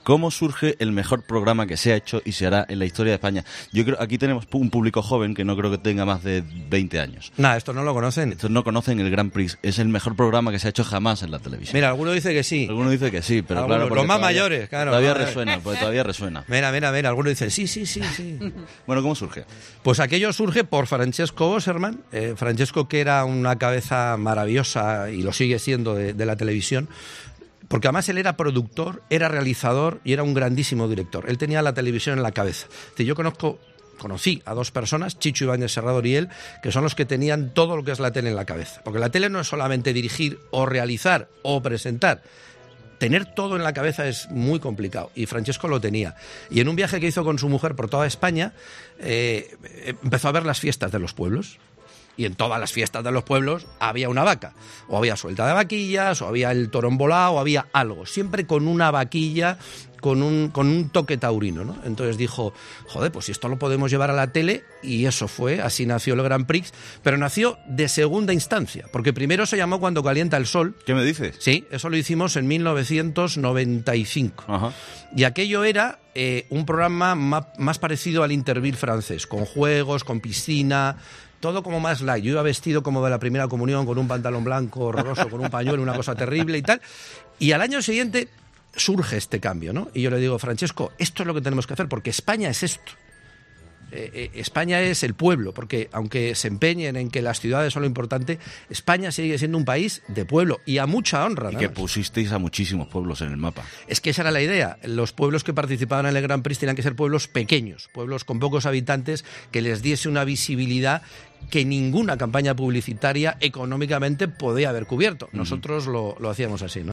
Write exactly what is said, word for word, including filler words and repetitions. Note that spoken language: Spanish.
¿Cómo surge el mejor programa que se ha hecho y se hará en la historia de España? Yo creo aquí tenemos un público joven que no creo que tenga más de veinte años. Nada, esto no lo conocen. Estos no conocen el Grand Prix. Es el mejor programa que se ha hecho jamás en la televisión. Mira, alguno dice que sí. Alguno dice que sí, pero Algunos, claro... los más todavía, mayores, claro. Todavía Madre. resuena, porque todavía resuena. Mira, mira, mira, algunos dicen sí, sí, sí, sí. Bueno, ¿cómo surge? Pues aquello surge por Francesco Oserman. Eh, Francesco, que era una cabeza maravillosa y lo sigue siendo de, de la televisión, porque además él era productor, era realizador y era un grandísimo director. Él tenía la televisión en la cabeza. Yo conozco, conocí a dos personas, Chicho Ibáñez Serrador y él, que son los que tenían todo lo que es la tele en la cabeza. Porque la tele no es solamente dirigir o realizar o presentar. Tener todo en la cabeza es muy complicado, y Francesco lo tenía. Y en un viaje que hizo con su mujer por toda España, eh, empezó a ver las fiestas de los pueblos. Y en todas las fiestas de los pueblos había una vaca. O había suelta de vaquillas, o había el toro embolado, o había algo. Siempre con una vaquilla, con un, con un toque taurino, ¿no? Entonces dijo, joder, pues si esto lo podemos llevar a la tele, y eso fue, así nació el Grand Prix, pero nació de segunda instancia, porque primero se llamó Cuando calienta el sol. ¿Qué me dices? Sí, eso lo hicimos en mil novecientos noventa y cinco. Ajá. Y aquello era eh, un programa más, más parecido al Interville francés, con juegos, con piscina... Todo como más light. Yo iba vestido como de la primera comunión, con un pantalón blanco horroroso, con un pañuelo, una cosa terrible y tal. Y al año siguiente surge este cambio, ¿no? Y yo le digo, Francesco, esto es lo que tenemos que hacer, porque España es esto. Eh, eh, España es el pueblo, porque aunque se empeñen en que las ciudades son lo importante, España sigue siendo un país de pueblo, y a mucha honra. Y ¿no? que pusisteis a muchísimos pueblos en el mapa. Es que esa era la idea. Los pueblos que participaban en el Grand Prix tenían que ser pueblos pequeños, pueblos con pocos habitantes, que les diese una visibilidad que ninguna campaña publicitaria económicamente podía haber cubierto. Nosotros lo, lo hacíamos así, ¿no?